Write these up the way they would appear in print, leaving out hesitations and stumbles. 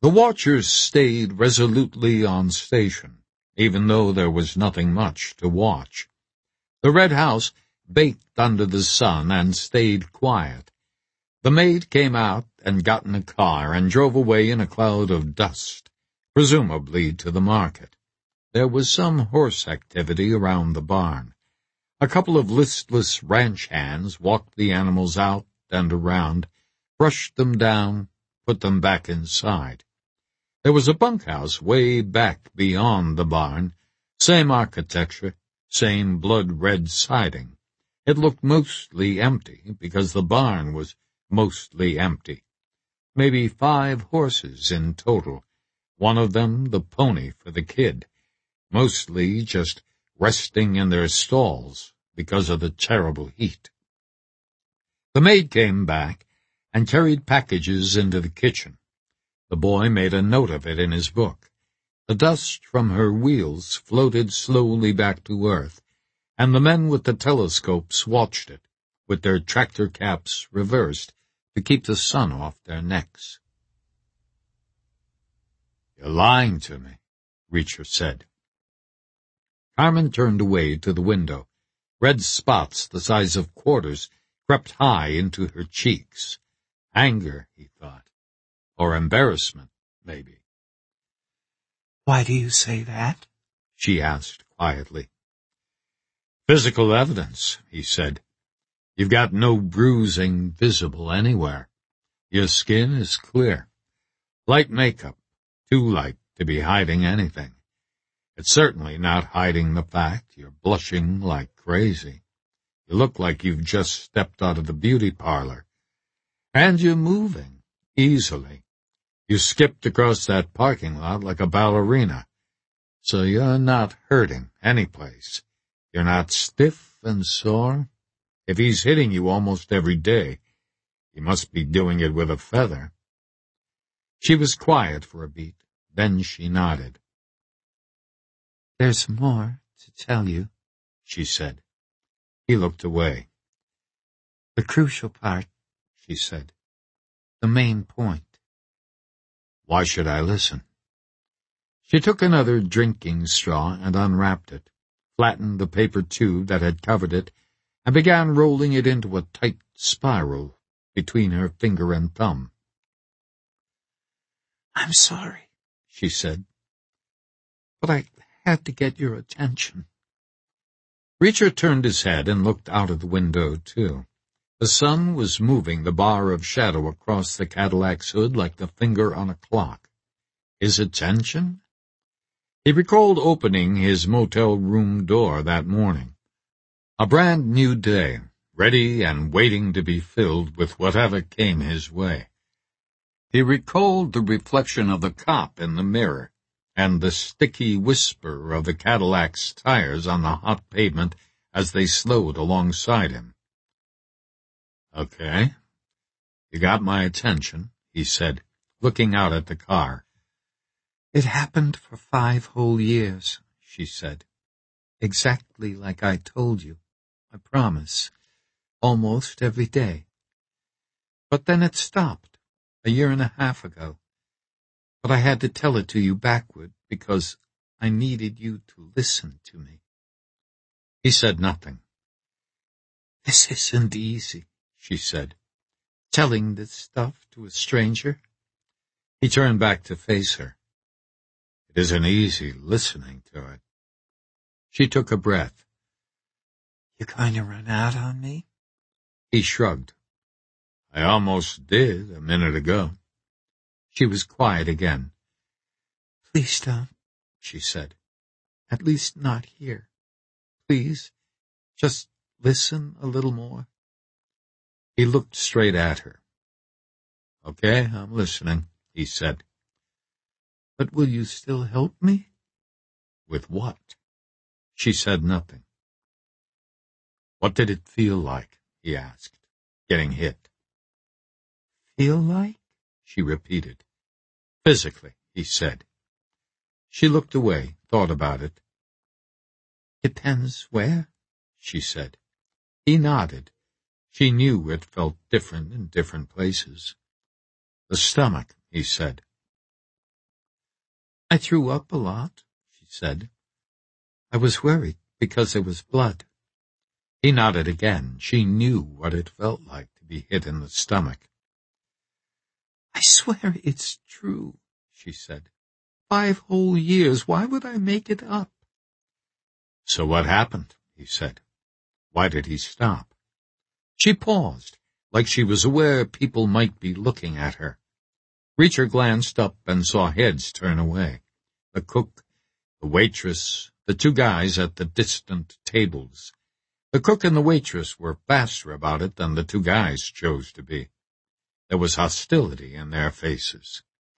The watchers stayed resolutely on station, even though there was nothing much to watch. The red house baked under the sun and stayed quiet. The maid came out and got in a car and drove away in a cloud of dust, presumably to the market. There was some horse activity around the barn. A couple of listless ranch hands walked the animals out and around, brushed them down, put them back inside. There was a bunkhouse way back beyond the barn, same architecture, same blood-red siding. It looked mostly empty because the barn was mostly empty. Maybe 5 horses in total, one of them the pony for the kid, mostly just resting in their stalls because of the terrible heat. The maid came back and carried packages into the kitchen. The boy made a note of it in his book. The dust from her wheels floated slowly back to earth, and the men with the telescopes watched it, with their tractor caps reversed to keep the sun off their necks. "You're lying to me," Reacher said. Carmen turned away to the window. Red spots the size of quarters crept high into her cheeks. Anger, he thought. Or embarrassment, maybe. "Why do you say that?" she asked quietly. "Physical evidence," he said. "You've got no bruising visible anywhere. Your skin is clear. Light makeup, too light to be hiding anything. It's certainly not hiding the fact you're blushing like crazy. You look like you've just stepped out of the beauty parlor. And you're moving, easily. You skipped across that parking lot like a ballerina. So you're not hurting anyplace. You're not stiff and sore. If he's hitting you almost every day, he must be doing it with a feather." She was quiet for a beat, then she nodded. "There's more to tell you," she said. He looked away. "The crucial part," she said. "The main point." "Why should I listen?" She took another drinking straw and unwrapped it, flattened the paper tube that had covered it, and began rolling it into a tight spiral between her finger and thumb. "I'm sorry," she said, "but I had to get your attention." Reacher turned his head and looked out of the window, too. The sun was moving the bar of shadow across the Cadillac's hood like the finger on a clock. His attention? He recalled opening his motel room door that morning. A brand new day, ready and waiting to be filled with whatever came his way. He recalled the reflection of the cop in the mirror, and the sticky whisper of the Cadillac's tires on the hot pavement as they slowed alongside him. "Okay, you got my attention," he said, looking out at the car. "It happened for 5 whole years," she said. "Exactly like I told you, I promise, almost every day. But then it stopped, 1.5 years ago. But I had to tell it to you backward because I needed you to listen to me." He said nothing. "This isn't easy," she said. "Telling this stuff to a stranger." He turned back to face her. "It isn't easy listening to it." She took a breath. "You're going to run out on me?" He shrugged. "I almost did a minute ago." She was quiet again. "Please don't," she said. "At least not here. Please, just listen a little more." He looked straight at her. "Okay, I'm listening," he said. "But will you still help me?" "With what?" She said nothing. "What did it feel like?" he asked, getting hit. "Feel like?" she repeated. "Physically," he said. She looked away, thought about it. "Depends where," she said. He nodded. She knew it felt different in different places. "The stomach," he said. I threw up a lot, she said. I was worried because there was blood. He nodded again. She knew what it felt like to be hit in the stomach. I swear it's true, she said. 5 whole years. Why would I make it up? So what happened? He said. Why did he stop? She paused, like she was aware people might be looking at her. Reacher glanced up and saw heads turn away. The cook, the waitress, the 2 guys at the distant tables. The cook and the waitress were faster about it than the 2 guys chose to be. There was hostility in their faces.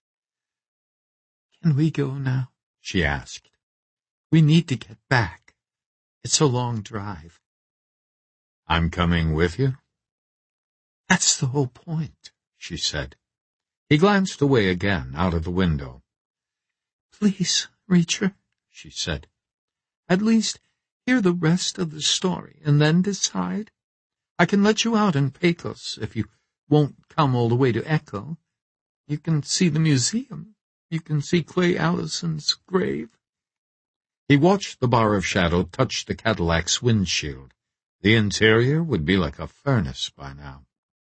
Can we go now? She asked. We need to get back. It's a long drive. I'm coming with you? That's the whole point, she said. He glanced away again out of the window. Please, Reacher, she said. At least hear the rest of the story and then decide. I can let you out in Pecos if you won't come all the way to Echo. You can see the museum. You can see Clay Allison's grave. He watched the bar of shadow touch the Cadillac's windshield. The interior would be like a furnace by now.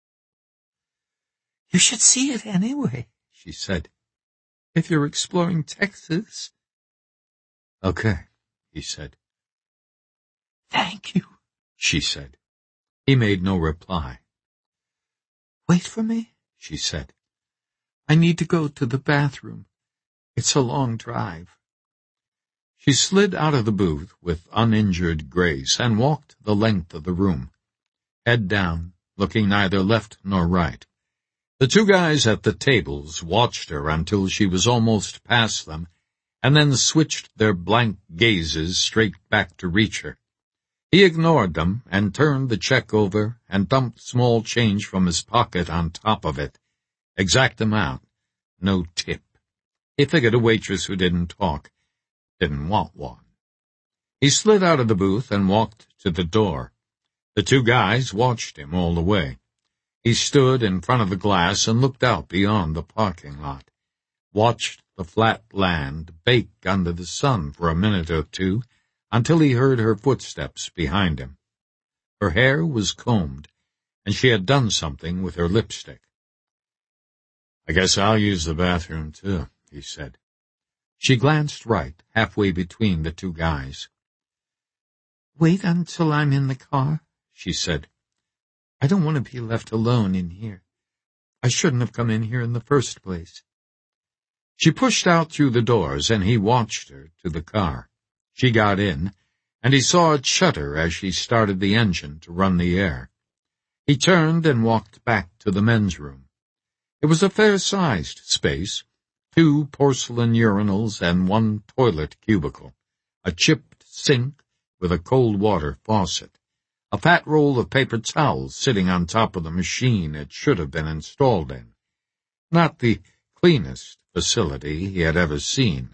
You should see it anyway, she said. If you're exploring Texas. Okay, he said. Thank you, she said. He made no reply. Wait for me, she said. I need to go to the bathroom. It's a long drive. She slid out of the booth with uninjured grace and walked the length of the room, head down, looking neither left nor right. The 2 guys at the tables watched her until she was almost past them, and then switched their blank gazes straight back to Reacher. He ignored them and turned the check over and dumped small change from his pocket on top of it. Exact amount, no tip. He figured a waitress who didn't talk didn't want one. He slid out of the booth and walked to the door. The 2 guys watched him all the way. He stood in front of the glass and looked out beyond the parking lot, watched the flat land bake under the sun for a minute or 2 until he heard her footsteps behind him. Her hair was combed, and she had done something with her lipstick. I guess I'll use the bathroom, too, he said. She glanced right, halfway between the 2 guys. Wait until I'm in the car, she said. I don't want to be left alone in here. I shouldn't have come in here in the first place. She pushed out through the doors, and he watched her to the car. She got in, and he saw it shudder as she started the engine to run the air. He turned and walked back to the men's room. It was a fair-sized space, 2 porcelain urinals and 1 toilet cubicle, a chipped sink with a cold water faucet, a fat roll of paper towels sitting on top of the machine it should have been installed in. Not the cleanest facility he had ever seen.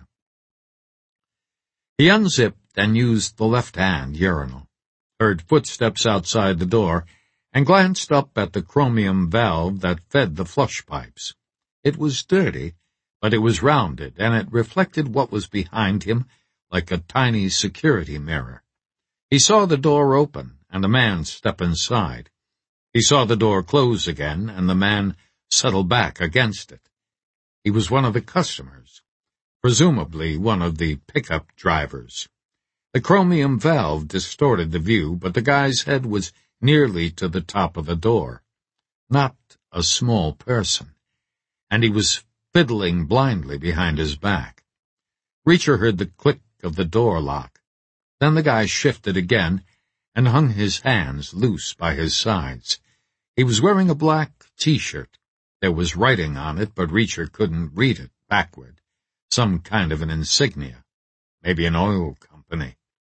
He unzipped and used the left-hand urinal, heard footsteps outside the door, and glanced up at the chromium valve that fed the flush pipes. It was dirty, but it was rounded, and it reflected what was behind him like a tiny security mirror. He saw the door open and a man step inside. He saw the door close again and the man settle back against it. He was one of the customers, presumably one of the pickup drivers. The chromium valve distorted the view, but the guy's head was nearly to the top of the door. Not a small person, and he was fiddling blindly behind his back. Reacher heard the click of the door lock. Then the guy shifted again and hung his hands loose by his sides. He was wearing a black T-shirt. There was writing on it, but Reacher couldn't read it backward. Some kind of an insignia. Maybe an oil company.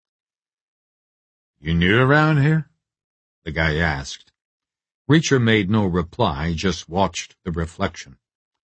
You new around here? The guy asked. Reacher made no reply, just watched the reflection.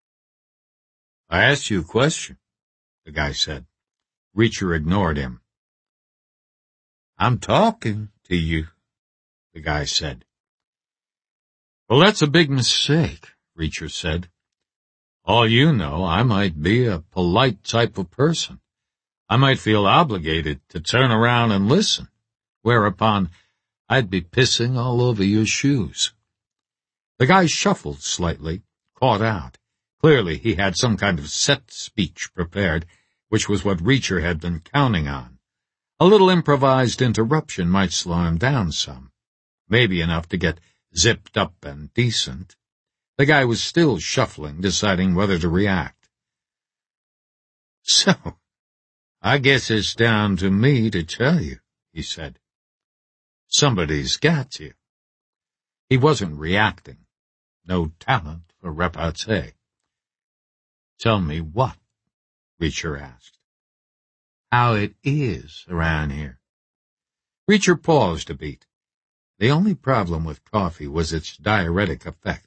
I asked you a question, the guy said. Reacher ignored him. I'm talking to you, the guy said. Well, that's a big mistake, Reacher said. All you know, I might be a polite type of person. I might feel obligated to turn around and listen, whereupon I'd be pissing all over your shoes. The guy shuffled slightly, caught out. Clearly he had some kind of set speech prepared, which was what Reacher had been counting on. A little improvised interruption might slow him down some, maybe enough to get zipped up and decent. The guy was still shuffling, deciding whether to react. "So, I guess it's down to me to tell you," he said. "Somebody's got you." He wasn't reacting. No talent for repartee. "Tell me what?" Reacher asked. "How it is around here." Reacher paused a beat. The only problem with coffee was its diuretic effect.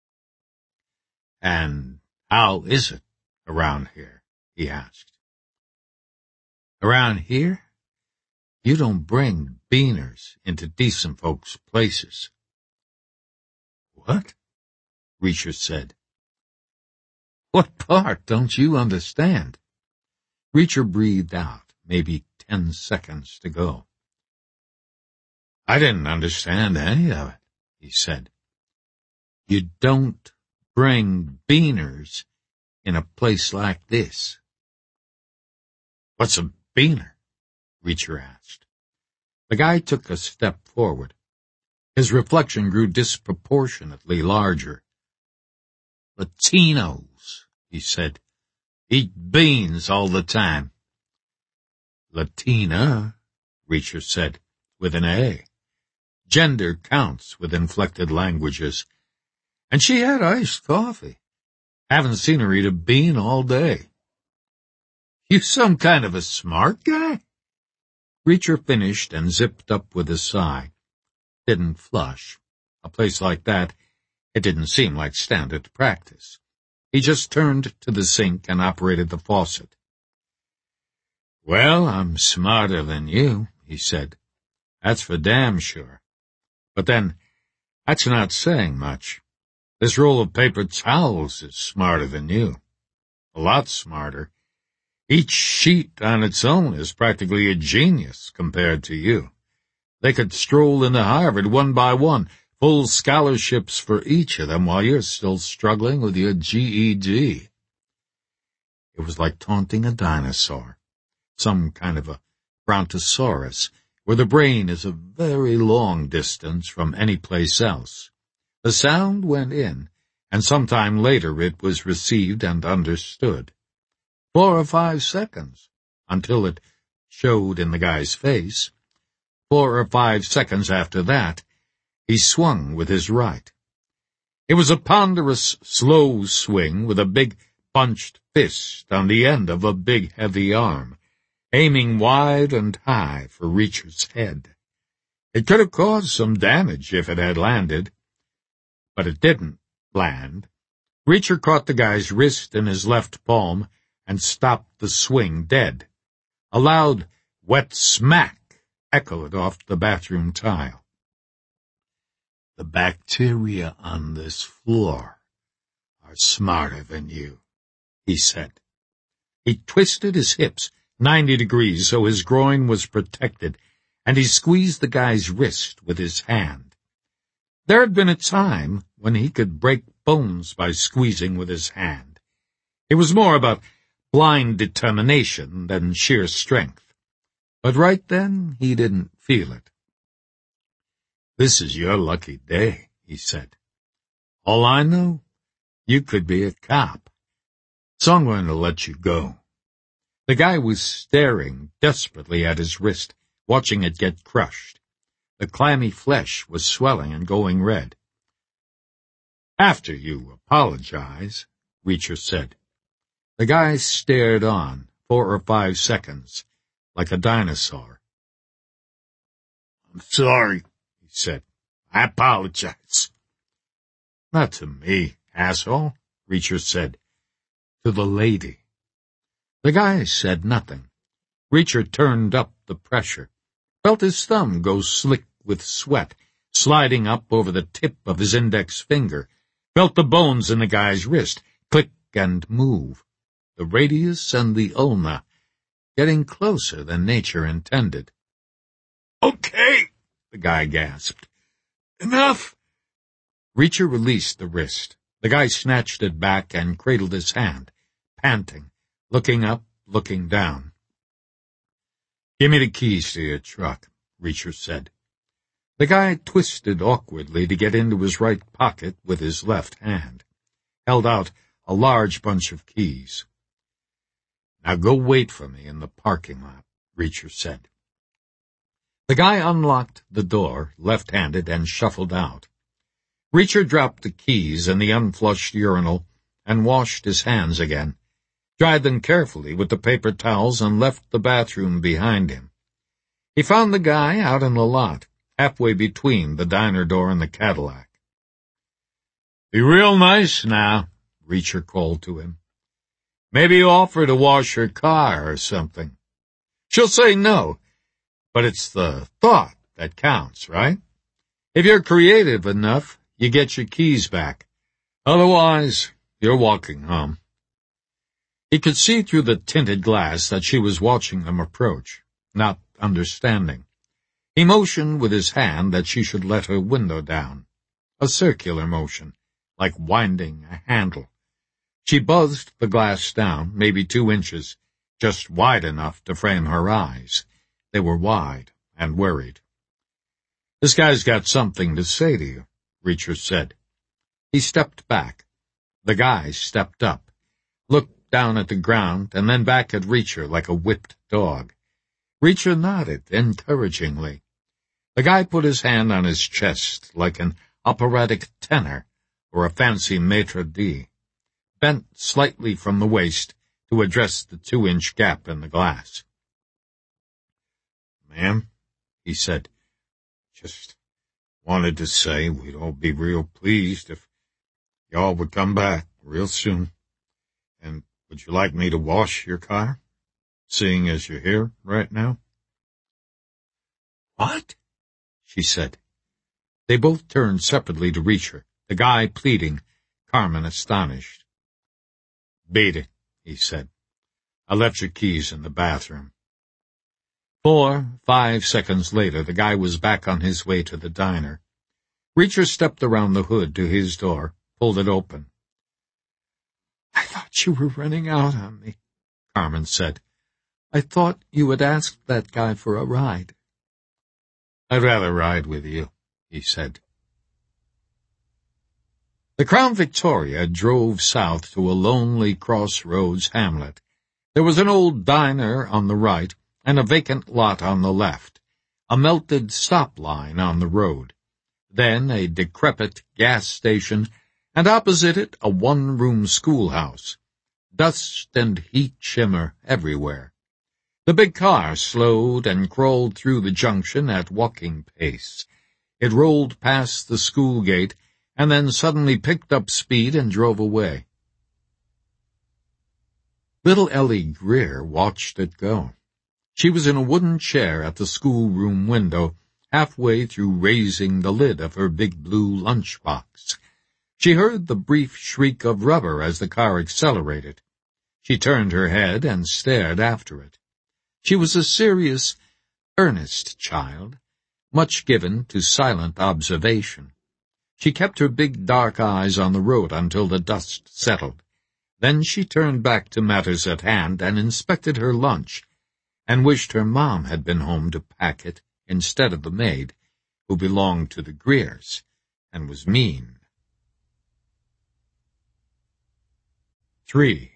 "And how is it around here?" he asked. "Around here? You don't bring beaners into decent folks' places." "What?" Reacher said. "What part don't you understand?" Reacher breathed out, maybe 10 seconds to go. "I didn't understand any of it," he said. "You don't bring beaners in a place like this." "What's a beaner?" Reacher asked. The guy took a step forward. His reflection grew disproportionately larger. "Latinos," he said, "eat beans all the time." "Latina," Reacher said, with an A. Gender counts with inflected languages. "And she had iced coffee. Haven't seen her eat a bean all day." "You some kind of a smart guy?" Reacher finished and zipped up with a sigh. Didn't flush. A place like that, it didn't seem like standard practice. He just turned to the sink and operated the faucet. "Well, I'm smarter than you," he said. "That's for damn sure. But then, that's not saying much. This roll of paper towels is smarter than you. A lot smarter. Each sheet on its own is practically a genius compared to you. They could stroll into Harvard one by one, full scholarships for each of them, while you're still struggling with your GED. It was like taunting a dinosaur, some kind of a brontosaurus, where the brain is a very long distance from any place else. The sound went in, and sometime later it was received and understood. 4 or 5 seconds, until it showed in the guy's face. 4 or 5 seconds after that, he swung with his right. It was a ponderous, slow swing with a big, bunched fist on the end of a big, heavy arm, aiming wide and high for Reacher's head. It could have caused some damage if it had landed, but it didn't land. Reacher caught the guy's wrist in his left palm and stopped the swing dead. A loud, wet smack echoed off the bathroom tile. "The bacteria on this floor are smarter than you," he said. He twisted his hips 90 degrees so his groin was protected, and he squeezed the guy's wrist with his hand. There had been a time when he could break bones by squeezing with his hand. It was more about blind determination than sheer strength. But right then he didn't feel it. "This is your lucky day," he said. "All I know, you could be a cop. So I'm going to let you go." The guy was staring desperately at his wrist, watching it get crushed. The clammy flesh was swelling and going red. "After you apologize," Reacher said. The guy stared on, 4 or 5 seconds, like a dinosaur. "I'm sorry," he said. "I apologize." "Not to me, asshole," Reacher said. "To the lady." The guy said nothing. Reacher turned up the pressure, felt his thumb go slick with sweat, sliding up over the tip of his index finger, felt the bones in the guy's wrist, click, and move, the radius and the ulna getting closer than nature intended. "Okay," the guy gasped. "Enough!" Reacher released the wrist. The guy snatched it back and cradled his hand, panting, looking up, looking down. "Give me the keys to your truck," Reacher said. The guy twisted awkwardly to get into his right pocket with his left hand, held out a large bunch of keys. "Now go wait for me in the parking lot," Reacher said. The guy unlocked the door, left-handed, and shuffled out. Reacher dropped the keys in the unflushed urinal and washed his hands again, dried them carefully with the paper towels, and left the bathroom behind him. He found the guy out in the lot, halfway between the diner door and the Cadillac. "Be real nice now," Reacher called to him. "Maybe you offer to wash her car or something. She'll say no, but it's the thought that counts, right? If you're creative enough, you get your keys back. Otherwise, you're walking home." He could see through the tinted glass that she was watching them approach, not understanding. He motioned with his hand that she should let her window down, a circular motion, like winding a handle. She buzzed the glass down, maybe 2 inches, just wide enough to frame her eyes. They were wide and worried. "This guy's got something to say to you," Reacher said. He stepped back. The guy stepped up, looked down at the ground, and then back at Reacher like a whipped dog. Reacher nodded encouragingly. The guy put his hand on his chest like an operatic tenor or a fancy maitre d', bent slightly from the waist to address the 2-inch gap in the glass. "Ma'am," he said, "just wanted to say we'd all be real pleased if y'all would come back real soon. And would you like me to wash your car, seeing as you're here right now?" "What?" she said. They both turned separately to Reacher, the guy pleading, Carmen astonished. "Beat it," he said. "I left your keys in the bathroom." 4-5 seconds later, the guy was back on his way to the diner. Reacher stepped around the hood to his door, pulled it open. "I thought you were running out on me," Carmen said. "I thought you had asked that guy for a ride." "I'd rather ride with you," he said. The Crown Victoria drove south to a lonely crossroads hamlet. There was an old diner on the right and a vacant lot on the left, a melted stop line on the road, then a decrepit gas station, and opposite it a one-room schoolhouse. Dust and heat shimmer everywhere. The big car slowed and crawled through the junction at walking pace. It rolled past the school gate and then suddenly picked up speed and drove away. Little Ellie Greer watched it go. She was in a wooden chair at the schoolroom window, halfway through raising the lid of her big blue lunchbox. She heard the brief shriek of rubber as the car accelerated. She turned her head and stared after it. She was a serious, earnest child, much given to silent observation. She kept her big dark eyes on the road until the dust settled. Then she turned back to matters at hand and inspected her lunch, and wished her mom had been home to pack it instead of the maid, who belonged to the Greers and was mean. 3.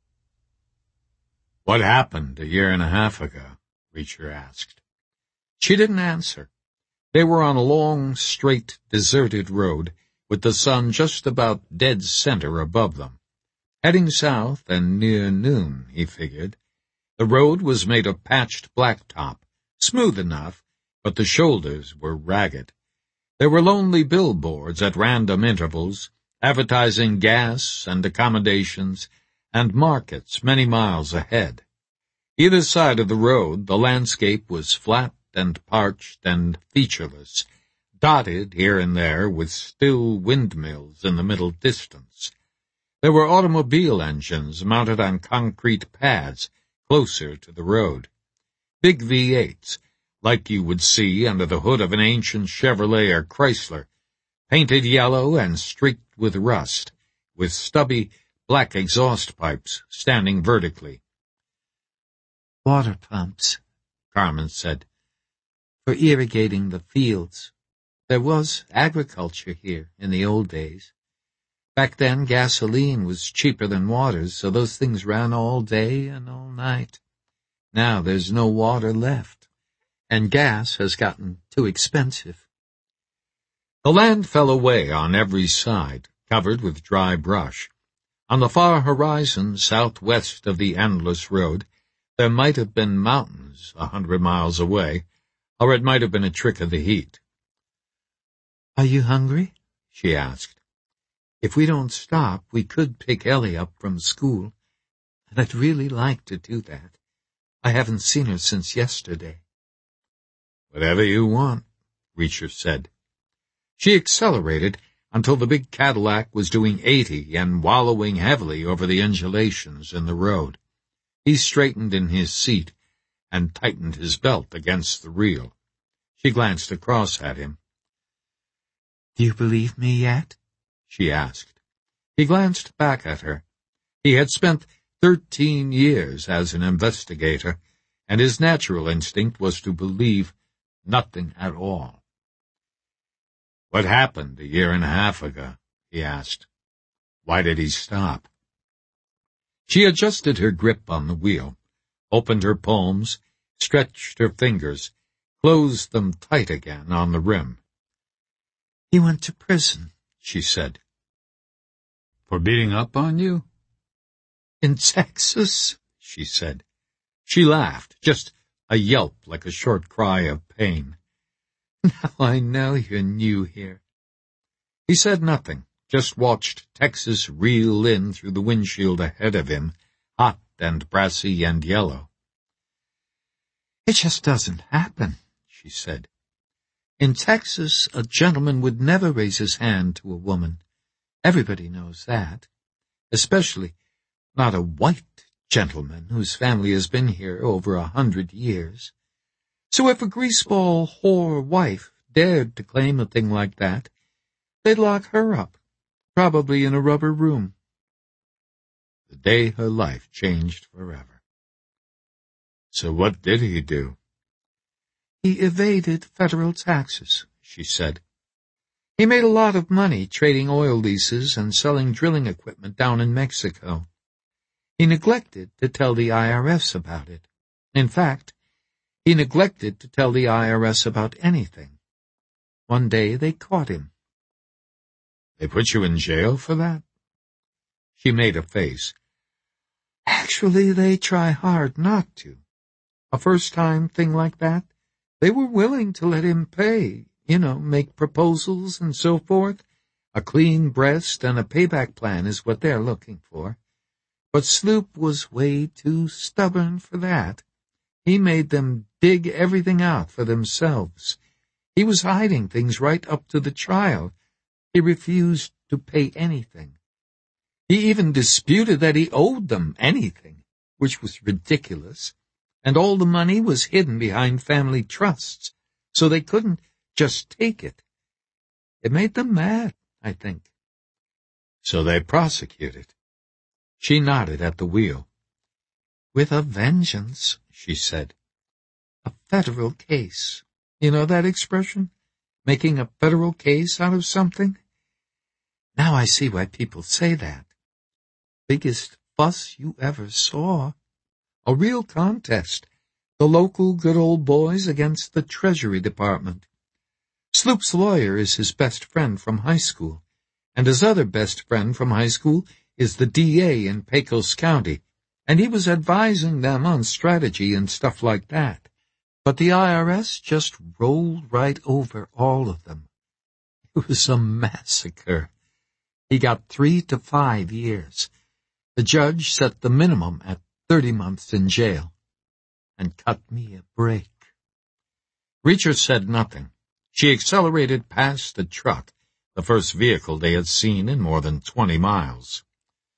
"What happened a year and a half ago?" Reacher asked. She didn't answer. They were on a long, straight, deserted road, with the sun just about dead center above them. Heading south and near noon, he figured. The road was made of patched blacktop, smooth enough, but the shoulders were ragged. There were lonely billboards at random intervals, advertising gas and accommodations and markets many miles ahead. Either side of the road, the landscape was flat and parched and featureless, dotted here and there with still windmills in the middle distance. There were automobile engines mounted on concrete pads closer to the road. Big V8s, like you would see under the hood of an ancient Chevrolet or Chrysler, painted yellow and streaked with rust, with stubby black exhaust pipes standing vertically. "Water pumps," Carmen said. "for irrigating the fields. There was agriculture here in the old days. Back then gasoline was cheaper than water, so those things ran all day and all night. Now there's no water left, and gas has gotten too expensive." The land fell away on every side, covered with dry brush. On the far horizon, southwest of the endless road, there might have been mountains 100 miles away, or it might have been a trick of the heat. "Are you hungry?" she asked. "If we don't stop, we could pick Ellie up from school, and I'd really like to do that. I haven't seen her since yesterday." "Whatever you want," Reacher said. She accelerated until the big Cadillac was doing 80 and wallowing heavily over the undulations in the road. He straightened in his seat and tightened his belt against the wheel. She glanced across at him. "Do you believe me yet?" she asked. He glanced back at her. He had spent 13 years as an investigator, and his natural instinct was to believe nothing at all. "What happened 1.5 years ago?" he asked. "Why did he stop?" She adjusted her grip on the wheel, opened her palms, stretched her fingers, closed them tight again on the rim. "He went to prison," she said. "For beating up on you?" "In Texas," she said. She laughed, just a yelp like a short cry of pain. "Now I know you're new here." He said nothing, just watched Texas reel in through the windshield ahead of him, hot and brassy and yellow. "It just doesn't happen," she said. "In Texas, a gentleman would never raise his hand to a woman. Everybody knows that. Especially not a white gentleman whose family has been here over 100 years. So if a greaseball whore wife dared to claim a thing like that, they'd lock her up, probably in a rubber room." The day her life changed forever. "So what did he do?" "He evaded federal taxes," she said. "He made a lot of money trading oil leases and selling drilling equipment down in Mexico. He neglected to tell the IRS about it. In fact, he neglected to tell the IRS about anything. One day they caught him." "They put you in jail for that?" She made a face. "Actually, they try hard not to. A first-time thing like that, they were willing to let him pay, make proposals and so forth. A clean breast and a payback plan is what they're looking for. But Sloop was way too stubborn for that. He made them dig everything out for themselves. He was hiding things right up to the trial. He refused to pay anything. He even disputed that he owed them anything, which was ridiculous. And all the money was hidden behind family trusts, so they couldn't just take it. It made them mad, I think." "So they prosecuted?" She nodded at the wheel. "With a vengeance," she said. "A federal case. You know that expression? Making a federal case out of something? Now I see why people say that. Biggest fuss you ever saw. A real contest. The local good old boys against the Treasury Department. Sloop's lawyer is his best friend from high school, and his other best friend from high school is the DA in Pecos County, and he was advising them on strategy and stuff like that. But the IRS just rolled right over all of them. It was a massacre. He got 3 to 5 years. The judge set the minimum at 30 months in jail, and cut me a break." Reacher said nothing. She accelerated past the truck, the first vehicle they had seen in more than 20 miles.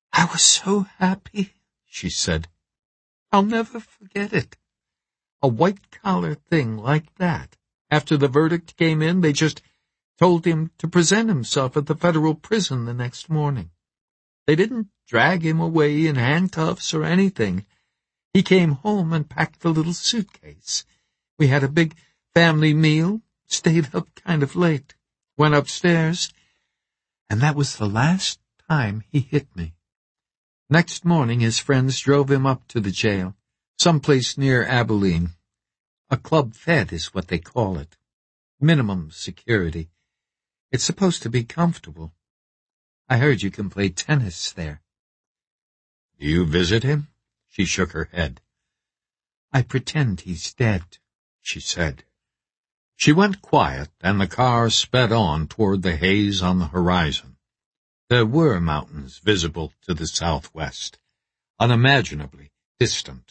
I was so happy, she said. I'll never forget it. A white-collar thing like that. After the verdict came in, they just told him to present himself at the federal prison the next morning. They didn't drag him away in handcuffs or anything. He came home and packed the little suitcase. We had a big family meal, stayed up kind of late, went upstairs, and that was the last time he hit me. Next morning his friends drove him up to the jail, someplace near Abilene. A club fed is what they call it. Minimum security. It's supposed to be comfortable. I heard you can play tennis there. Do you visit him? She shook her head. I pretend he's dead, she said. She went quiet, and the car sped on toward the haze on the horizon. There were mountains visible to the southwest, unimaginably distant.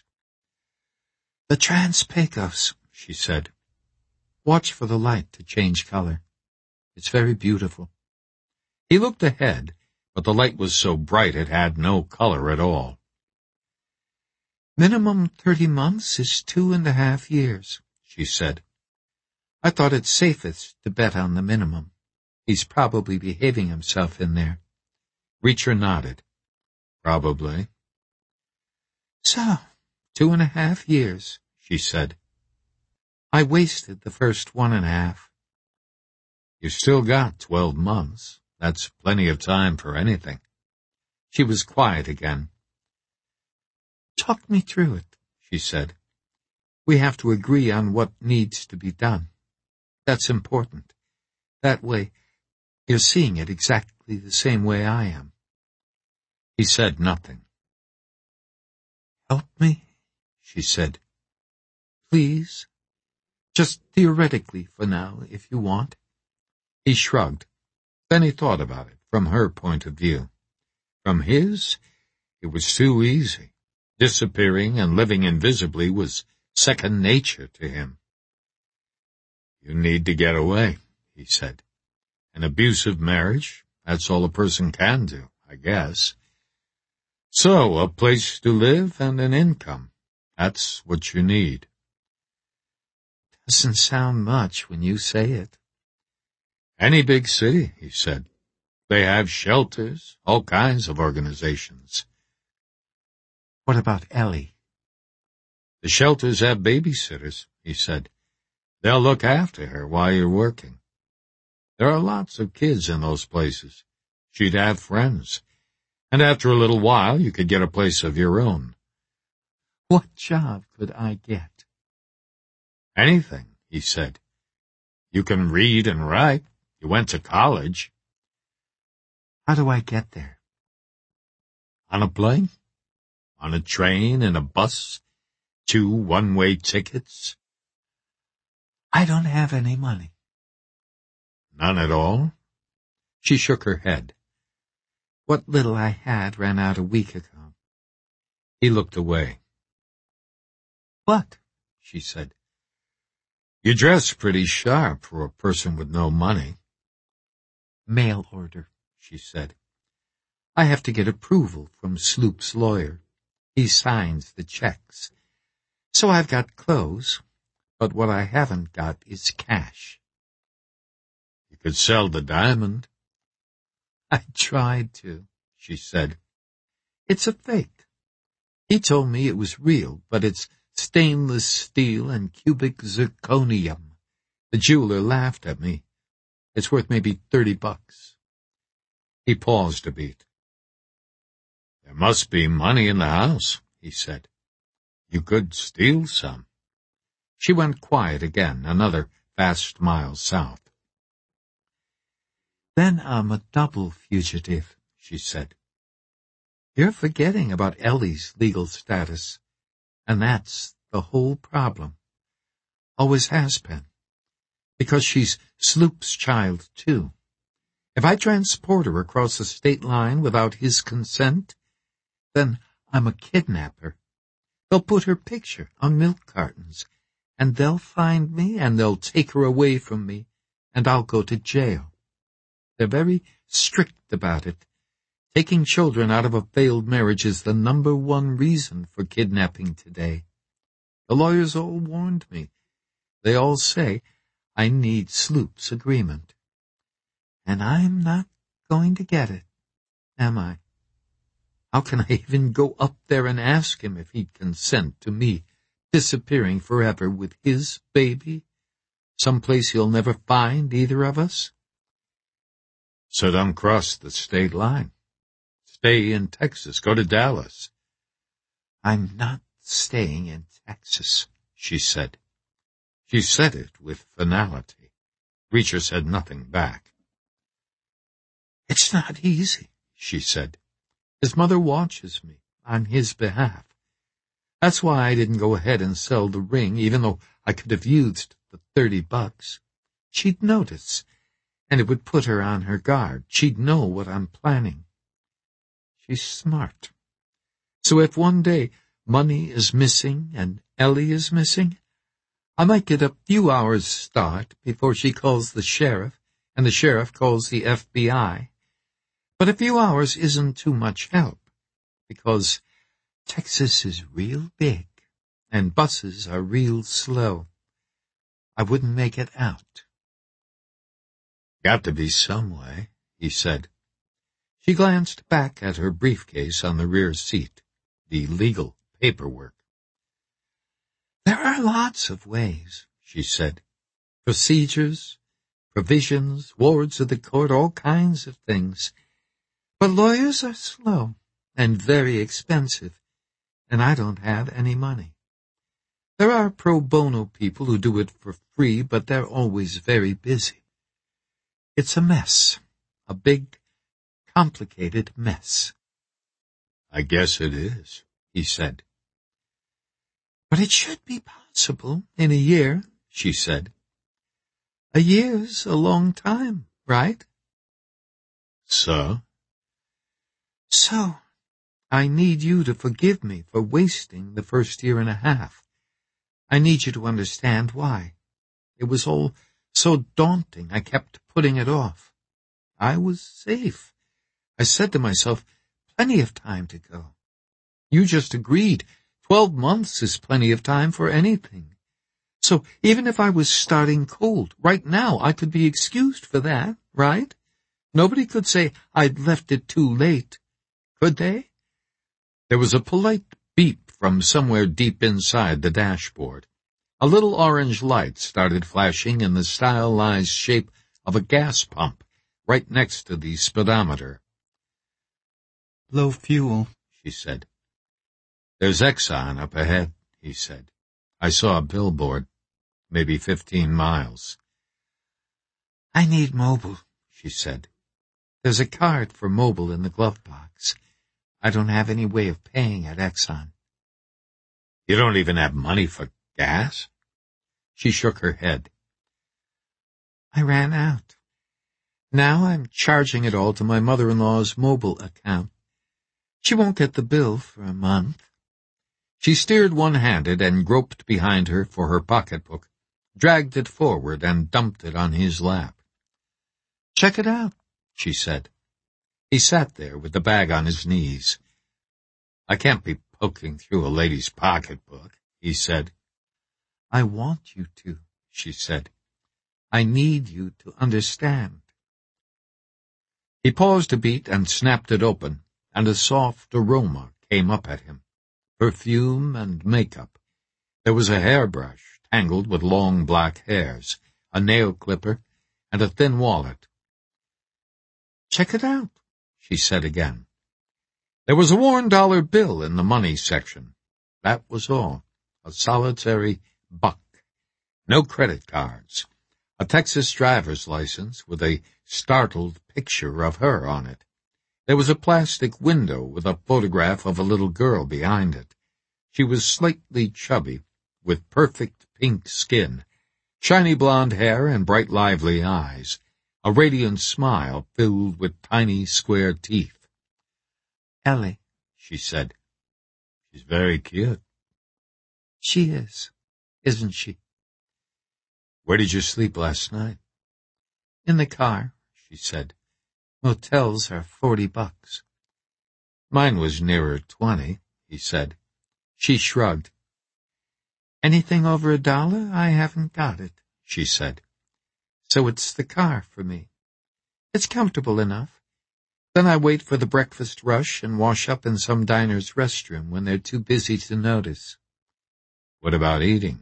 The Trans-Pecos, she said. Watch for the light to change color. It's very beautiful. He looked ahead, but the light was so bright it had no color at all. Minimum 30 months is 2.5 years, she said. I thought it safest to bet on the minimum. He's probably behaving himself in there. Reacher nodded. Probably. So, 2.5 years, she said. I wasted the first 1.5. You still got 12 months. That's plenty of time for anything. She was quiet again. Talk me through it, she said. We have to agree on what needs to be done. That's important. That way, you're seeing it exactly the same way I am. He said nothing. Help me, she said. Please. Just theoretically for now, if you want. He shrugged. Then he thought about it from her point of view. From his, it was too easy. Disappearing and living invisibly was second nature to him. You need to get away, he said. An abusive marriage, that's all a person can do, I guess. So, a place to live and an income. That's what you need. Doesn't sound much when you say it. Any big city, he said. They have shelters, all kinds of organizations. What about Ellie? The shelters have babysitters, he said. They'll look after her while you're working. There are lots of kids in those places. She'd have friends. And after a little while, you could get a place of your own. What job could I get? Anything, he said. You can read and write. You went to college. How do I get there? On a plane? On a train and a bus? 2 one-way tickets? I don't have any money. None at all? She shook her head. What little I had ran out a week ago. He looked away. What? She said. You dress pretty sharp for a person with no money. Mail order, she said. I have to get approval from Sloop's lawyer. He signs the checks. So I've got clothes, but what I haven't got is cash. You could sell the diamond. I tried to, she said. It's a fake. He told me it was real, but it's stainless steel and cubic zirconium. The jeweler laughed at me. It's worth maybe $30. He paused a beat. There must be money in the house, he said. You could steal some. She went quiet again, another vast mile south. Then I'm a double fugitive, she said. You're forgetting about Ellie's legal status, and that's the whole problem. Always has been. Because she's Sloop's child, too. If I transport her across the state line without his consent, then I'm a kidnapper. They'll put her picture on milk cartons, and they'll find me, and they'll take her away from me, and I'll go to jail. They're very strict about it. Taking children out of a failed marriage is the #1 reason for kidnapping today. The lawyers all warned me. They all say I need Sloop's agreement. And I'm not going to get it, am I? How can I even go up there and ask him if he'd consent to me disappearing forever with his baby? Someplace he'll never find either of us? So don't cross the state line. Stay in Texas. Go to Dallas. I'm not staying in Texas, she said. She said it with finality. Reacher said nothing back. It's not easy, she said. His mother watches me on his behalf. That's why I didn't go ahead and sell the ring, even though I could have used the $30. She'd notice, and it would put her on her guard. She'd know what I'm planning. She's smart. So if one day money is missing and Ellie is missing, I might get a few hours' start before she calls the sheriff, and the sheriff calls the FBI. But a few hours isn't too much help, because Texas is real big, and buses are real slow. I wouldn't make it out. Got to be some way, he said. She glanced back at her briefcase on the rear seat, the legal paperwork. There are lots of ways, she said. Procedures, provisions, wards of the court, all kinds of things. But lawyers are slow and very expensive, and I don't have any money. There are pro bono people who do it for free, but they're always very busy. It's a mess, a big, complicated mess. I guess it is, he said. But it should be possible in a year, she said. A year's a long time, right? So? So, I need you to forgive me for wasting the first 1.5 years. I need you to understand why. It was all so daunting, I kept putting it off. I was safe. I said to myself, plenty of time to go. You just agreed. 12 months is plenty of time for anything. So even if I was starting cold, right now I could be excused for that, right? Nobody could say I'd left it too late. Could they? There was a polite beep from somewhere deep inside the dashboard. A little orange light started flashing in the stylized shape of a gas pump right next to the speedometer. Low fuel, she said. There's Exxon up ahead, he said. I saw a billboard, maybe 15 miles. I need mobile, she said. There's a card for mobile in the glove box. I don't have any way of paying at Exxon. You don't even have money for gas? She shook her head. I ran out. Now I'm charging it all to my mother-in-law's mobile account. She won't get the bill for a month. She steered one-handed and groped behind her for her pocketbook, dragged it forward and dumped it on his lap. Check it out, she said. He sat there with the bag on his knees. I can't be poking through a lady's pocketbook, he said. I want you to, she said. I need you to understand. He paused a beat and snapped it open, and a soft aroma came up at him. Perfume and makeup. There was a hairbrush tangled with long black hairs, a nail clipper, and a thin wallet. Check it out, she said again. There was a worn dollar bill in the money section. That was all. A solitary buck. No credit cards. A Texas driver's license with a startled picture of her on it. There was a plastic window with a photograph of a little girl behind it. She was slightly chubby, with perfect pink skin, shiny blonde hair and bright lively eyes, a radiant smile filled with tiny square teeth. Ellie, she said. She's very cute. She is, isn't she? Where did you sleep last night? In the car, she said. Motels are $40. Mine was nearer 20, he said. She shrugged. Anything over $1, I haven't got it, she said. So it's the car for me. It's comfortable enough. Then I wait for the breakfast rush and wash up in some diner's restroom when they're too busy to notice. What about eating?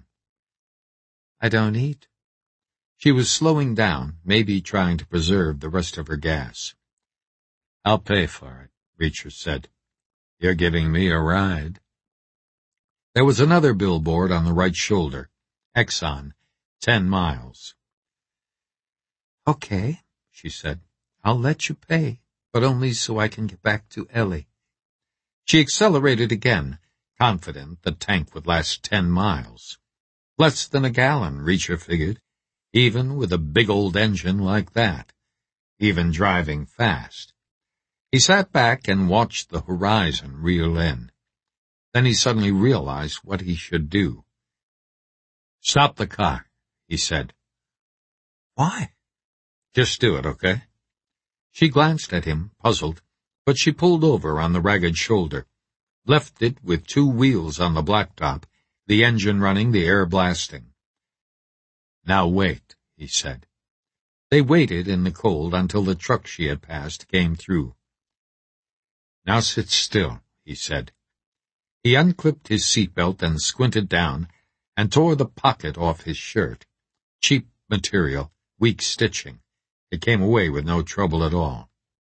I don't eat. She was slowing down, maybe trying to preserve the rest of her gas. I'll pay for it, Reacher said. You're giving me a ride. There was another billboard on the right shoulder. Exxon, 10 miles. Okay, she said. I'll let you pay, but only so I can get back to Ellie. She accelerated again, confident the tank would last 10 miles. Less than a gallon, Reacher figured, even with a big old engine like that, even driving fast. He sat back and watched the horizon reel in. Then he suddenly realized what he should do. Stop the car, he said. Why? Just do it, okay? She glanced at him, puzzled, but she pulled over on the ragged shoulder, left it with 2 wheels on the blacktop, the engine running, the air blasting. Now wait, he said. They waited in the cold until the truck she had passed came through. Now sit still, he said. He unclipped his seatbelt and squinted down and tore the pocket off his shirt. Cheap material, weak stitching. It came away with no trouble at all.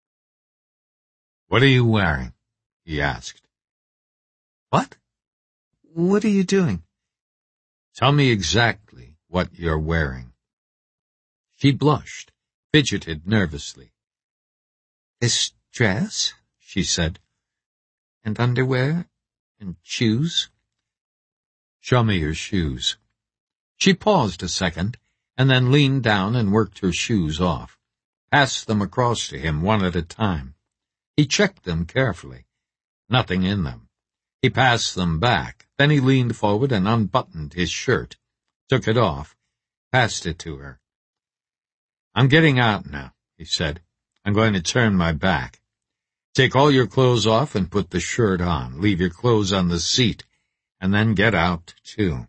What are you wearing? He asked. What? What are you doing? Tell me exactly what you're wearing. She blushed, fidgeted nervously. This dress, she said, and underwear, and shoes. Show me your shoes. She paused a second, and then leaned down and worked her shoes off, passed them across to him one at a time. He checked them carefully. Nothing in them. He passed them back. Then he leaned forward and unbuttoned his shirt, took it off, passed it to her. I'm getting out now, he said. I'm going to turn my back. Take all your clothes off and put the shirt on. Leave your clothes on the seat, and then get out, too.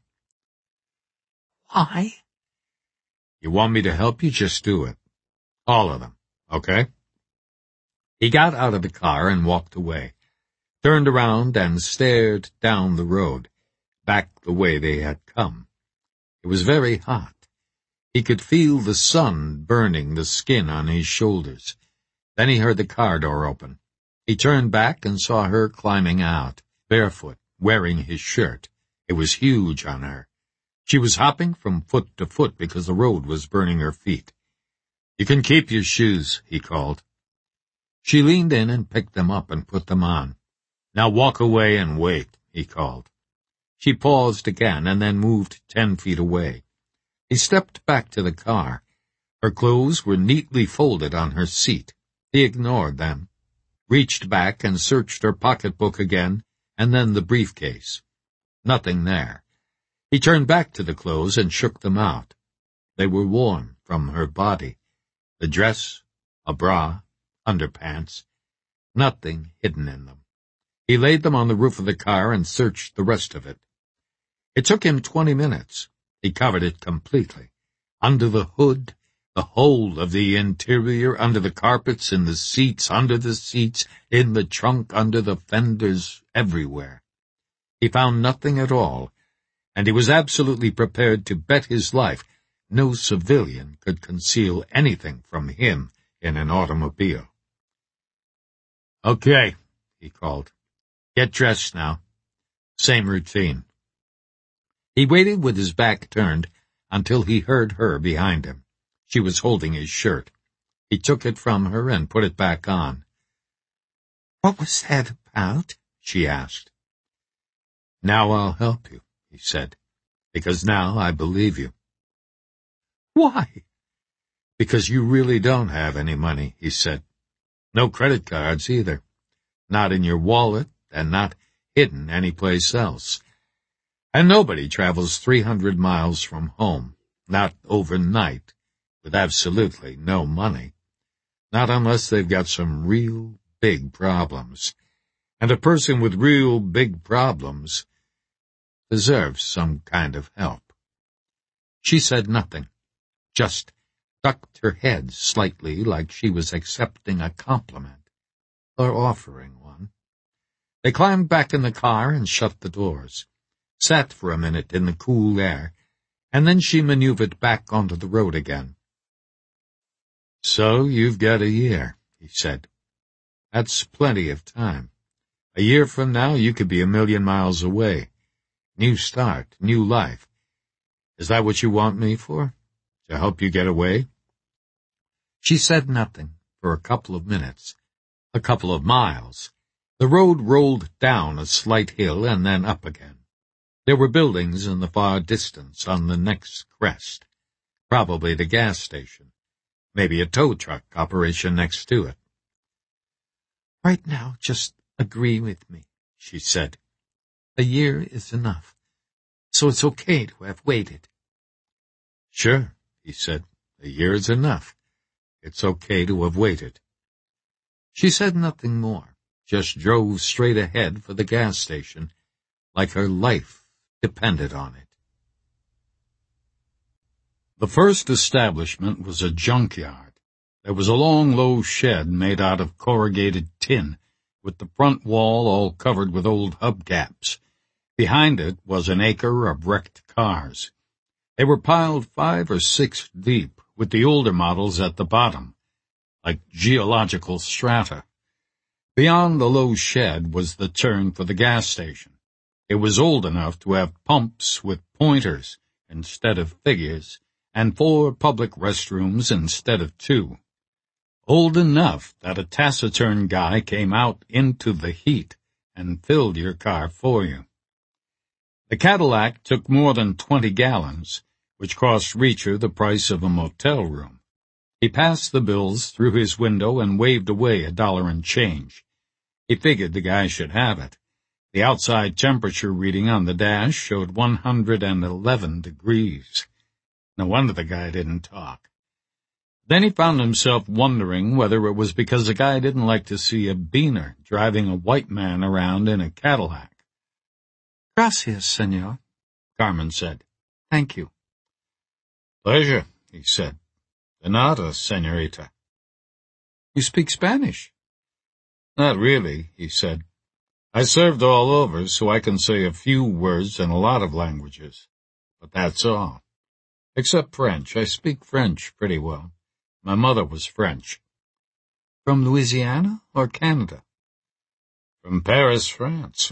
Why? You want me to help you? Just do it. All of them, okay? He got out of the car and walked away, turned around and stared down the road, back the way they had come. It was very hot. He could feel the sun burning the skin on his shoulders. Then he heard the car door open. He turned back and saw her climbing out, barefoot, wearing his shirt. It was huge on her. She was hopping from foot to foot because the road was burning her feet. You can keep your shoes, he called. She leaned in and picked them up and put them on. Now walk away and wait, he called. She paused again and then moved 10 feet away. He stepped back to the car. Her clothes were neatly folded on her seat. He ignored them, reached back and searched her pocketbook again, and then the briefcase. Nothing there. He turned back to the clothes and shook them out. They were worn from her body. The dress, a bra, underpants, nothing hidden in them. He laid them on the roof of the car and searched the rest of it. It took him 20 minutes. He covered it completely. Under the hood, the whole of the interior, under the carpets, in the seats, under the seats, in the trunk, under the fenders, everywhere. He found nothing at all, and he was absolutely prepared to bet his life no civilian could conceal anything from him in an automobile. Okay, he called. Get dressed now. Same routine. He waited with his back turned until he heard her behind him. She was holding his shirt. He took it from her and put it back on. What was that about? She asked. Now I'll help you, he said, because now I believe you. Why? Because you really don't have any money, he said. No credit cards either. Not in your wallet and not hidden anyplace else. And nobody travels 300 miles from home, not overnight, with absolutely no money. Not unless they've got some real big problems. and a person with real big problems deserves some kind of help. She said nothing, just ducked her head slightly like she was accepting a compliment or offering one. They climbed back in the car and shut the doors, sat for a minute in the cool air, and then she maneuvered back onto the road again. "So you've got a year," he said. "That's plenty of time. A year from now you could be 1,000,000 miles away. New start, new life. Is that what you want me for? To help you get away?" She said nothing for a couple of minutes, a couple of miles. The road rolled down a slight hill and then up again. There were buildings in the far distance on the next crest, probably the gas station, maybe a tow truck operation next to it. "Right now, just agree with me," she said. "A year is enough, so it's okay to have waited." "Sure," he said. "A year is enough. It's okay to have waited." She said nothing more, just drove straight ahead for the gas station, like her life depended on it. The first establishment was a junkyard. There was a long, low shed made out of corrugated tin, with the front wall all covered with old hubcaps. Behind it was an acre of wrecked cars. They were piled 5 or 6 deep, with the older models at the bottom, like geological strata. Beyond the low shed was the turn for the gas station. It was old enough to have pumps with pointers instead of figures, and 4 public restrooms instead of 2. Old enough that a taciturn guy came out into the heat and filled your car for you. The Cadillac took more than 20 gallons, which cost Reacher the price of a motel room. He passed the bills through his window and waved away $1 and change. He figured the guy should have it. The outside temperature reading on the dash showed 111 degrees. No wonder the guy didn't talk. Then he found himself wondering whether it was because the guy didn't like to see a beaner driving a white man around in a Cadillac. "Gracias, senor," Carmen said. "Thank you." "Pleasure," he said. "De nada, senorita." "You speak Spanish?" "Not really," he said. "I served all over, so I can say a few words in a lot of languages. But that's all. Except French. I speak French pretty well. My mother was French." "From Louisiana or Canada?" "From Paris, France."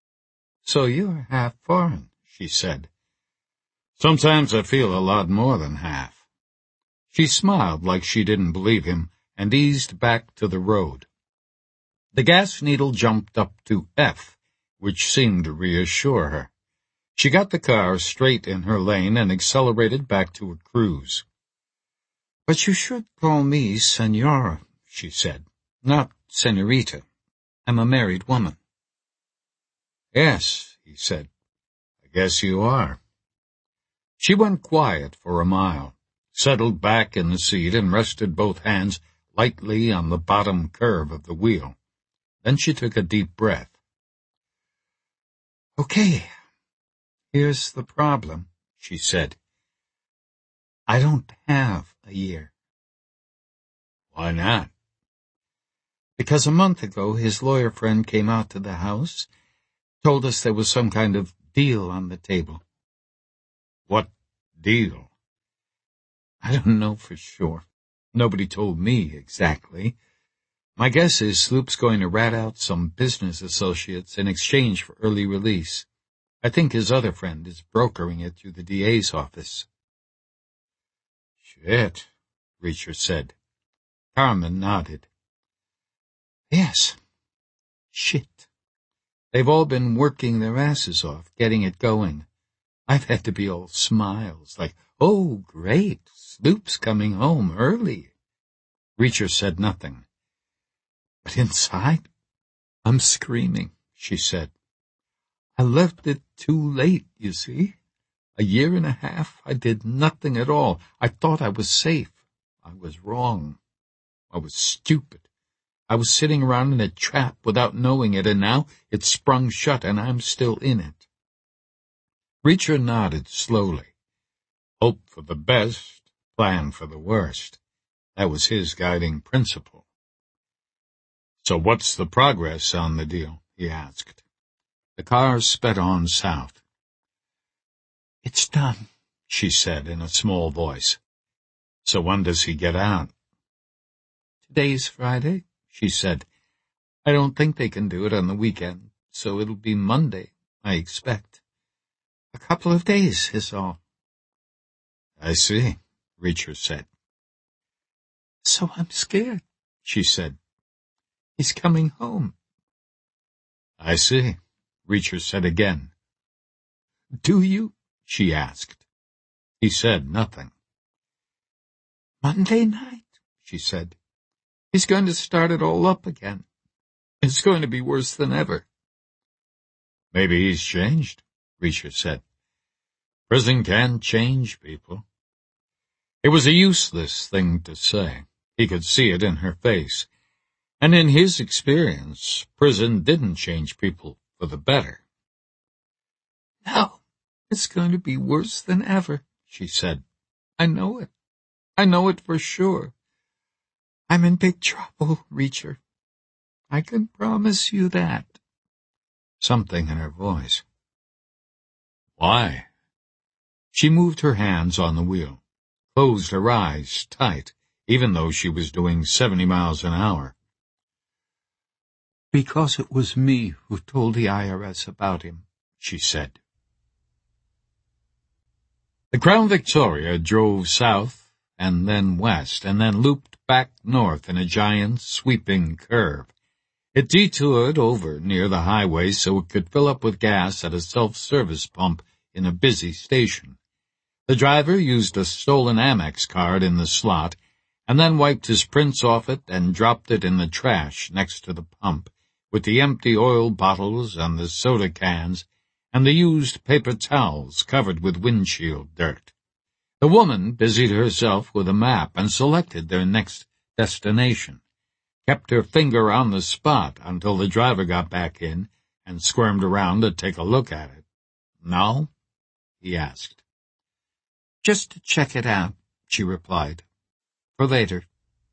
"So you're half foreign," she said. "Sometimes I feel a lot more than half." She smiled like she didn't believe him and eased back to the road. The gas needle jumped up to F, which seemed to reassure her. She got the car straight in her lane and accelerated back to a cruise. "But you should call me senora," she said, "not senorita. I'm a married woman." "Yes," he said. "I guess you are." She went quiet for a mile, settled back in the seat and rested both hands lightly on the bottom curve of the wheel. Then she took a deep breath. "Okay, here's the problem," she said. "I don't have a year." "Why not?" "Because a month ago his lawyer friend came out to the house, told us there was some kind of deal on the table." "What deal?" "I don't know for sure. Nobody told me exactly. My guess is Sloop's going to rat out some business associates in exchange for early release. I think his other friend is brokering it through the DA's office." "Shit," Reacher said. Carmen nodded. "Yes. Shit. They've all been working their asses off, getting it going. I've had to be all smiles, like, oh, great, Sloop's coming home early." Reacher said nothing. "But inside, I'm screaming," she said. "I left it too late, you see. 1.5 years, I did nothing at all. I thought I was safe. I was wrong. I was stupid. I was sitting around in a trap without knowing it, and now it's sprung shut and I'm still in it." Reacher nodded slowly. Hope for the best, plan for the worst. That was his guiding principle. "So what's the progress on the deal?" he asked. The car sped on south. "It's done," she said in a small voice. "So when does he get out?" "Today's Friday," she said. "I don't think they can do it on the weekend, so it'll be Monday, I expect. A couple of days is all." "I see," Reacher said. "So I'm scared," she said. "He's coming home." "I see," Reacher said again. "Do you?" she asked. He said nothing. "Monday night," she said. "He's going to start it all up again. It's going to be worse than ever." "Maybe he's changed," Reacher said. "Prison can change people." It was a useless thing to say. He could see it in her face. And in his experience, prison didn't change people for the better. "No, it's going to be worse than ever," she said. "I know it. I know it for sure. I'm in big trouble, Reacher. I can promise you that." Something in her voice. "Why?" She moved her hands on the wheel, closed her eyes tight, even though she was doing 70 miles an hour. "Because it was me who told the IRS about him," she said. The Crown Victoria drove south and then west and then looped back north in a giant sweeping curve. It detoured over near the highway so it could fill up with gas at a self-service pump in a busy station. The driver used a stolen Amex card in the slot and then wiped his prints off it and dropped it in the trash next to the pump, with the empty oil bottles and the soda cans and the used paper towels covered with windshield dirt. The woman busied herself with a map and selected their next destination, kept her finger on the spot until the driver got back in and squirmed around to take a look at it. "No?" he asked. "Just to check it out," she replied. "For later."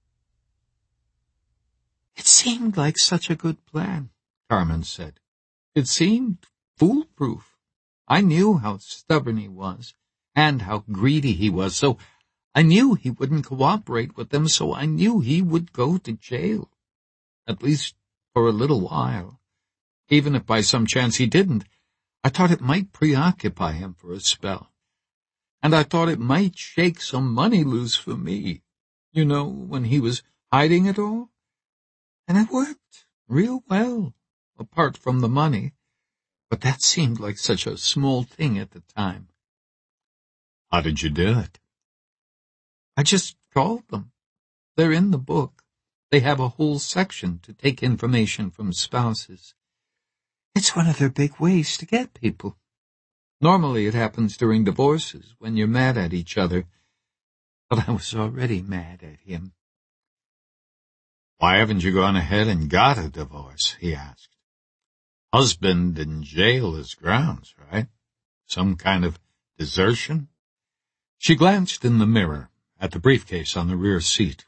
"It seemed like such a good plan," Carmen said. "It seemed foolproof. I knew how stubborn he was, and how greedy he was, so I knew he wouldn't cooperate with them, so I knew he would go to jail. At least for a little while. Even if by some chance he didn't, I thought it might preoccupy him for a spell. And I thought it might shake some money loose for me, you know, when he was hiding it all. And it worked real well, apart from the money. But that seemed like such a small thing at the time." "How did you do it?" "I just called them. They're in the book. They have a whole section to take information from spouses. It's one of their big ways to get people. Normally it happens during divorces, when you're mad at each other. But I was already mad at him." "Why haven't you gone ahead and got a divorce?" he asked. "Husband in jail is grounds, right? Some kind of desertion?" She glanced in the mirror at the briefcase on the rear seat.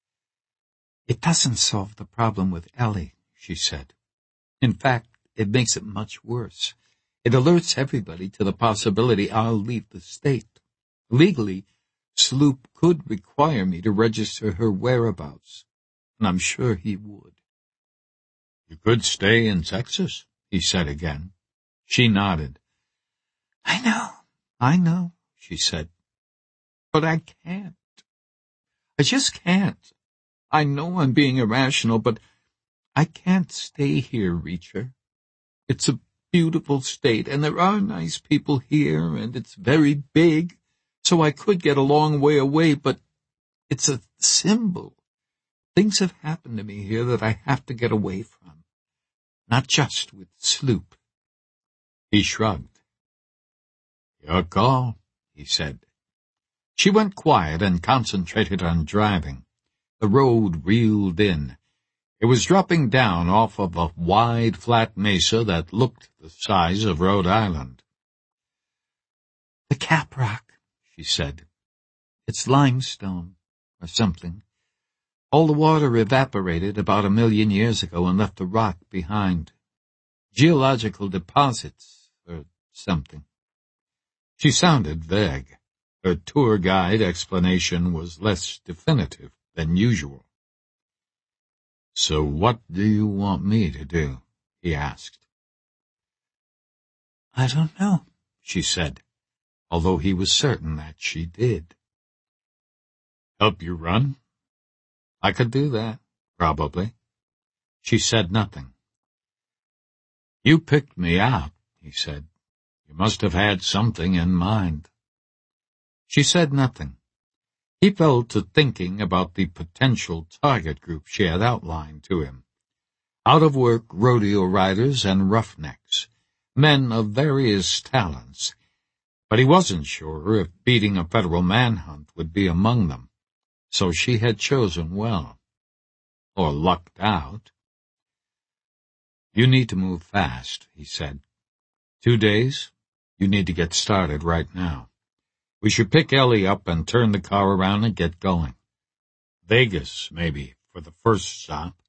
"It doesn't solve the problem with Ellie," she said. "In fact, it makes it much worse. It alerts everybody to the possibility I'll leave the state. Legally, Sloop could require me to register her whereabouts, and I'm sure he would." "You could stay in Texas," he said again. She nodded. I know, she said. "But I can't. I just can't. I know I'm being irrational, but I can't stay here, Reacher. It's a beautiful state, and there are nice people here, and it's very big, so I could get a long way away, but it's a symbol. Things have happened to me here that I have to get away from. Not just with Sloop." He shrugged. "Your call," he said. She went quiet and concentrated on driving. The road reeled in. It was dropping down off of a wide, flat mesa that looked the size of Rhode Island. "The Cap Rock," she said. "It's limestone, or something. All the water evaporated about 1,000,000 years ago and left the rock behind. Geological deposits, or something." She sounded vague. Her tour guide explanation was less definitive than usual. "So what do you want me to do?" he asked. "I don't know," she said, although he was certain that she did. "Help you run?" "I could do that, probably." She said nothing. "You picked me out," he said. "You must have had something in mind." She said nothing. He fell to thinking about the potential target group she had outlined to him. Out-of-work rodeo riders and roughnecks, men of various talents, but he wasn't sure if beating a federal manhunt would be among them, so she had chosen well. Or lucked out. "You need to move fast," he said. 2 days? You need to get started right now. We should pick Ellie up and turn the car around and get going. Vegas, maybe, for the first stop."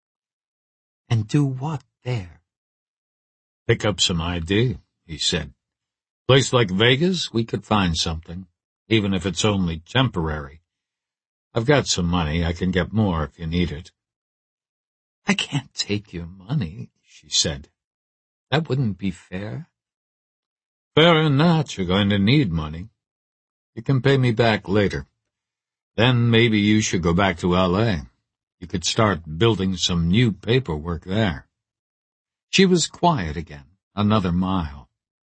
"And do what there?" "Pick up some ID," he said. "Place like Vegas, we could find something, even if it's only temporary. I've got some money. I can get more if you need it." "I can't take your money," she said. "That wouldn't be fair." "Fair or not, you're going to need money. You can pay me back later. Then maybe you should go back to L.A. You could start building some new paperwork there." She was quiet again, another mile.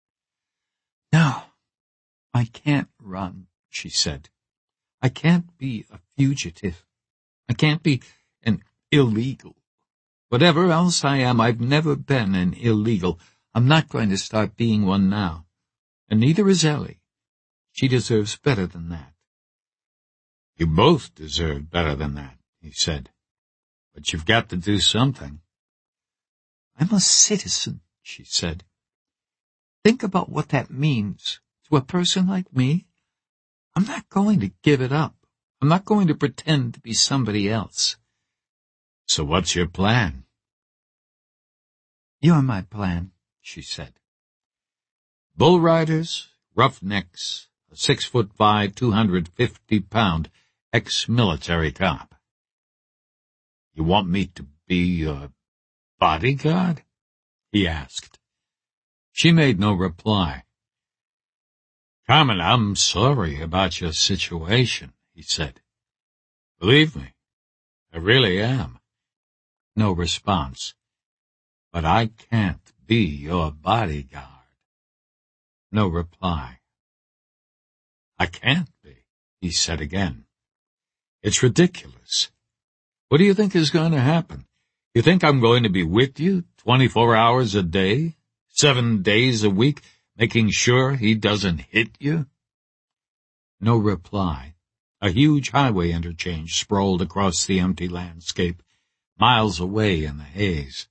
"No, I can't run," she said. "I can't be a fugitive. I can't be an illegal. Whatever else I am, I've never been an illegal. I'm not going to start being one now. And neither is Ellie. She deserves better than that." "You both deserve better than that," he said. "But you've got to do something." "I'm a citizen," she said. "Think about what that means to a person like me. I'm not going to give it up. I'm not going to pretend to be somebody else." "So what's your plan?" "You're my plan," she said. Bull riders, roughnecks, a 6'5", 250-pound ex-military cop. "You want me to be your bodyguard?" he asked. She made no reply. "Carmen, I'm sorry about your situation," he said. "Believe me, I really am." No response. "But I can't be your bodyguard." No reply. "I can't be," he said again. "It's ridiculous. What do you think is going to happen? You think I'm going to be with you 24 hours a day, 7 days a week, making sure he doesn't hit you?" No reply. A huge highway interchange sprawled across the empty landscape, miles away in the haze.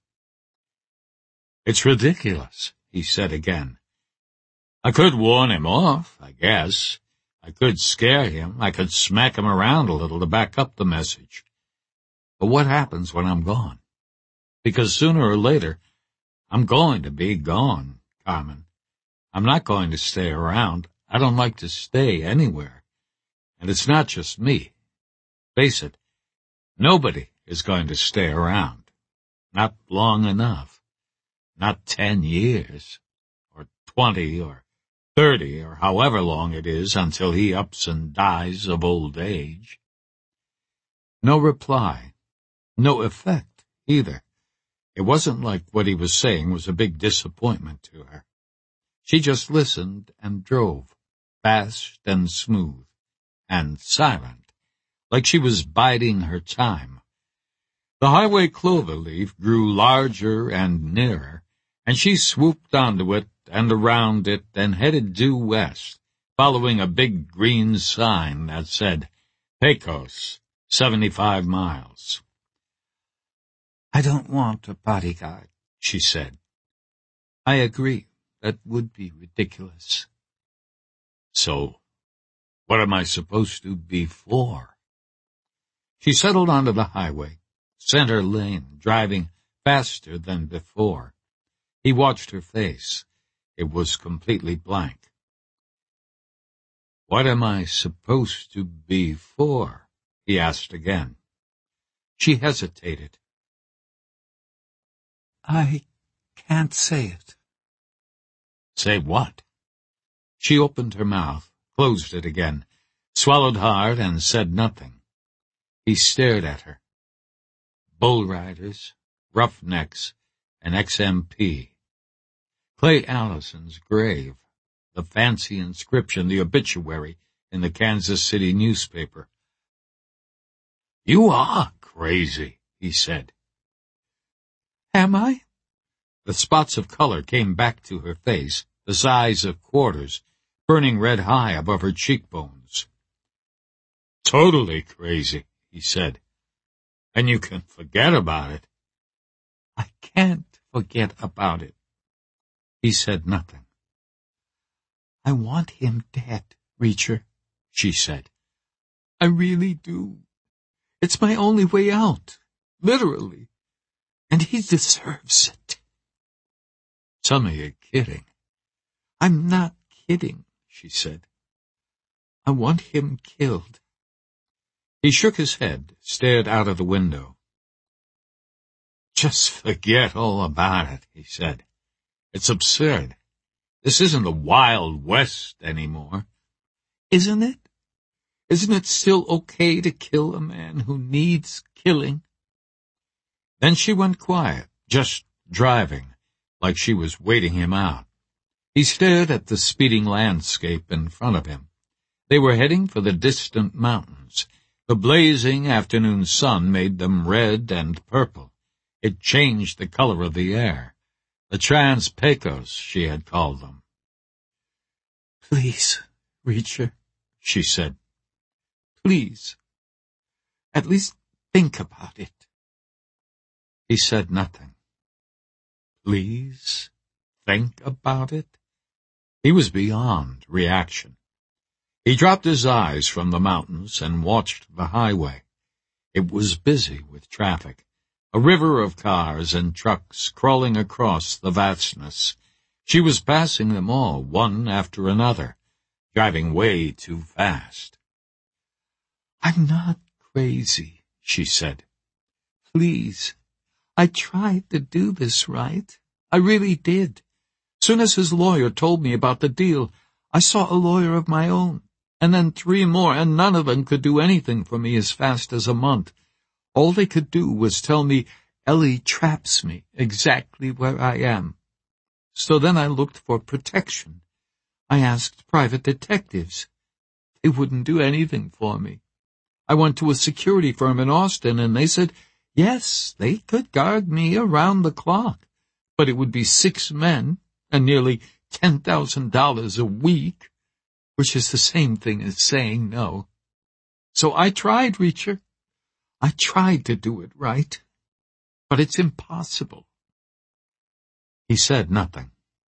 "It's ridiculous," he said again. "I could warn him off, I guess. I could scare him. I could smack him around a little to back up the message. But what happens when I'm gone? Because sooner or later, I'm going to be gone, Carmen. I'm not going to stay around. I don't like to stay anywhere. And it's not just me. Face it, nobody is going to stay around. Not long enough. Not 10 years, or 20, or 30, or however long it is until he ups and dies of old age." No reply. No effect, either. It wasn't like what he was saying was a big disappointment to her. She just listened and drove, fast and smooth, and silent, like she was biding her time. The highway cloverleaf grew larger and nearer, and she swooped onto it and around it and headed due west, following a big green sign that said, "Pecos, 75 miles." I don't want a bodyguard, she said. I agree. That would be ridiculous. So, what am I supposed to be for? She settled onto the highway, center lane, driving faster than before. He watched her face. It was completely blank. What am I supposed to be for? He asked again. She hesitated. I can't say it. Say what? She opened her mouth, closed it again, swallowed hard, and said nothing. He stared at her. Bull riders, roughnecks, and XMP. Clay Allison's grave, the fancy inscription, the obituary in the Kansas City newspaper. You are crazy, he said. Am I? The spots of color came back to her face, the size of quarters, burning red high above her cheekbones. Totally crazy, he said. And you can forget about it. I can't forget about it. He said nothing. I want him dead, Reacher, she said. I really do. It's my only way out, literally. And he deserves it. Tell me you're kidding. I'm not kidding, she said. I want him killed. He shook his head, stared out of the window. Just forget all about it, he said. It's absurd. This isn't the Wild West anymore. Isn't it? Isn't it still okay to kill a man who needs killing? Then she went quiet, just driving, like she was waiting him out. He stared at the speeding landscape in front of him. They were heading for the distant mountains. The blazing afternoon sun made them red and purple. It changed the color of the air. The Trans-Pecos, she had called them. Please, Reacher, she said. Please. At least think about it. He said nothing. Please think about it? He was beyond reaction. He dropped his eyes from the mountains and watched the highway. It was busy with traffic, a river of cars and trucks crawling across the vastness. She was passing them all, one after another, driving way too fast. I'm not crazy, she said. Please. I tried to do this right. I really did. Soon as his lawyer told me about the deal, I saw a lawyer of my own, and then 3 more, and none of them could do anything for me as fast as a month. All they could do was tell me Ellie traps me exactly where I am. So then I looked for protection. I asked private detectives. They wouldn't do anything for me. I went to a security firm in Austin, and they said, yes, they could guard me around the clock, but it would be 6 men and nearly $10,000 a week, which is the same thing as saying no. So I tried, Reacher. I tried to do it right, but it's impossible. He said nothing.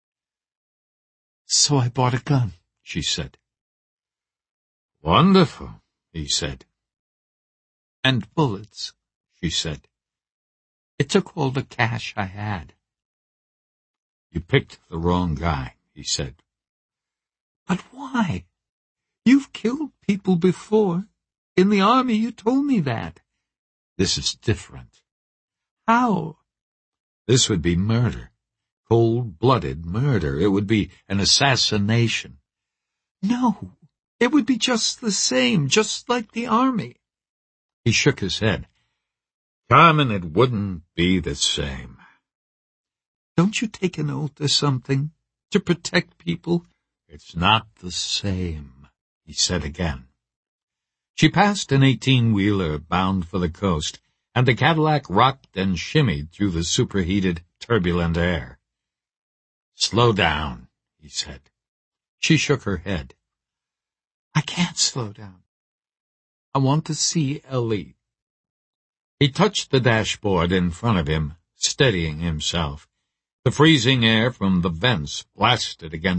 So I bought a gun, she said. Wonderful, he said. And bullets, she said. It took all the cash I had. You picked the wrong guy, he said. But why? You've killed people before. In the army, you told me that. This is different. How? This would be murder. Cold-blooded murder. It would be an assassination. No, it would be just the same, just like the army. He shook his head. Carmen, it wouldn't be the same. Don't you take an oath or something to protect people? It's not the same, he said again. She passed an 18-wheeler bound for the coast, and the Cadillac rocked and shimmied through the superheated, turbulent air. Slow down, he said. She shook her head. I can't slow down. I want to see Ellie. He touched the dashboard in front of him, steadying himself. The freezing air from the vents blasted against